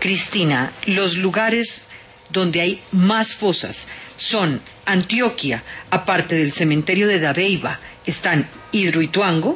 Cristina, los lugares donde hay más fosas son Antioquia, aparte del cementerio de Dabeiba, están Hidroituango,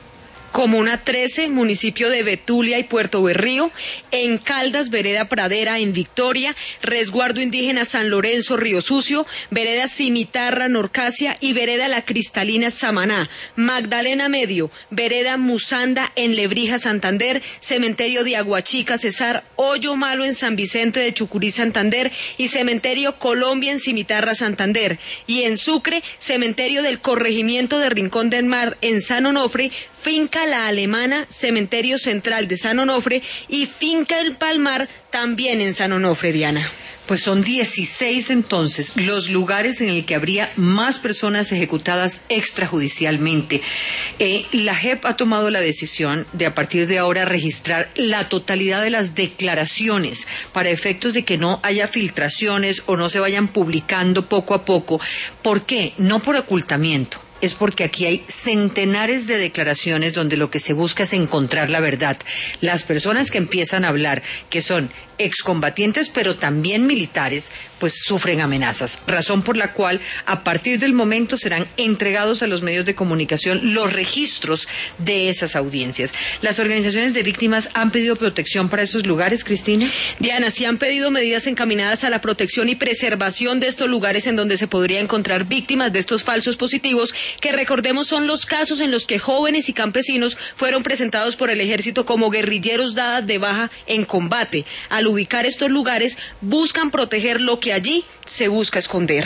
Comuna 13, municipio de Betulia y Puerto Berrío, en Caldas, vereda Pradera, en Victoria, resguardo indígena San Lorenzo, Río Sucio, vereda Cimitarra, Norcasia y vereda La Cristalina, Samaná, Magdalena Medio, vereda Musanda, en Lebrija, Santander, cementerio de Aguachica, Cesar, Hoyo Malo, en San Vicente de Chucurí, Santander, y cementerio Colombia, en Cimitarra, Santander, y en Sucre, cementerio del corregimiento de Rincón del Mar, en San Onofre, Finca La Alemana, cementerio central de San Onofre, y Finca El Palmar, también en San Onofre, Diana. Pues son 16 entonces los lugares en el que habría más personas ejecutadas extrajudicialmente. La JEP ha tomado la decisión de a partir de ahora registrar la totalidad de las declaraciones para efectos de que no haya filtraciones o no se vayan publicando poco a poco. ¿Por qué? No por ocultamiento. Es porque aquí hay centenares de declaraciones donde lo que se busca es encontrar la verdad. Las personas que empiezan a hablar, que son excombatientes pero también militares, pues sufren amenazas, razón por la cual a partir del momento serán entregados a los medios de comunicación los registros de esas audiencias. ¿Las organizaciones de víctimas han pedido protección para esos lugares, Cristina? Diana, sí han pedido medidas encaminadas a la protección y preservación de estos lugares en donde se podría encontrar víctimas de estos falsos positivos, que recordemos son los casos en los que jóvenes y campesinos fueron presentados por el ejército como guerrilleros dadas de baja en combate. Al ubicar estos lugares, buscan proteger lo que allí se busca esconder.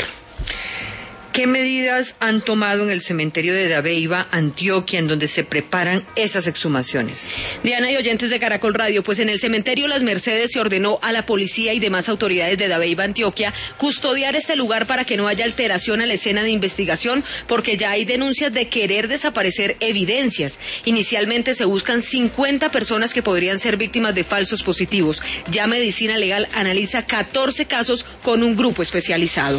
¿Qué medidas han tomado en el cementerio de Dabeiba, Antioquia, en donde se preparan esas exhumaciones? Diana y oyentes de Caracol Radio, pues en el cementerio Las Mercedes se ordenó a la policía y demás autoridades de Dabeiba, Antioquia, custodiar este lugar para que no haya alteración a la escena de investigación, porque ya hay denuncias de querer desaparecer evidencias. Inicialmente se buscan 50 personas que podrían ser víctimas de falsos positivos. Ya Medicina Legal analiza 14 casos con un grupo especializado.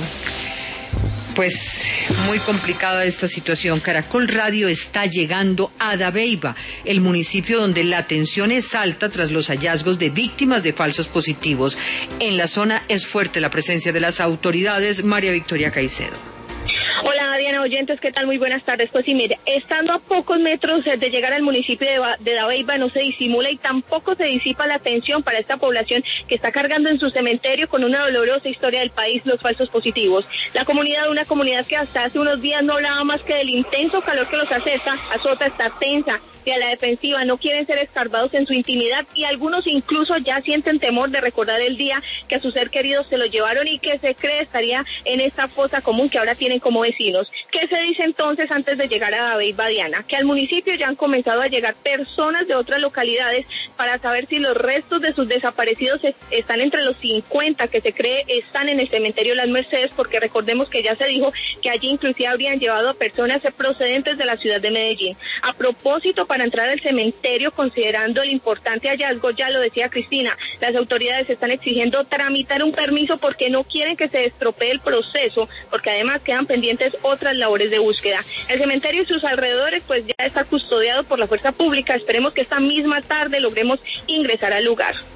Pues muy complicada esta situación. Caracol Radio está llegando a Dabeiba, el municipio donde la tensión es alta tras los hallazgos de víctimas de falsos positivos. En la zona es fuerte la presencia de las autoridades. María Victoria Caicedo. Hola Diana, oyentes, ¿qué tal? Muy buenas tardes. Pues sí, mire, estando a pocos metros de llegar al municipio de Dabeiba no se disimula y tampoco se disipa la tensión para esta población que está cargando en su cementerio con una dolorosa historia del país, los falsos positivos. La comunidad, una comunidad que hasta hace unos días no hablaba más que del intenso calor que los azota, está tensa y a la defensiva, no quieren ser escarbados en su intimidad y algunos incluso ya sienten temor de recordar el día que a su ser querido se lo llevaron y que se cree estaría en esta fosa común que ahora tienen como vecinos. ¿Qué se dice entonces antes de llegar a Dabeiba, Diana? Que al municipio ya han comenzado a llegar personas de otras localidades para saber si los restos de sus desaparecidos están entre los 50 que se cree están en el cementerio Las Mercedes, porque recordemos que ya se dijo que allí inclusive habrían llevado a personas procedentes de la ciudad de Medellín. A propósito, para entrar al cementerio, considerando el importante hallazgo, ya lo decía Cristina, las autoridades están exigiendo tramitar un permiso porque no quieren que se estropee el proceso, porque además quedan pendientes otras labores de búsqueda. El cementerio y sus alrededores pues ya está custodiado por la fuerza pública. Esperemos que esta misma tarde logremos ingresar al lugar.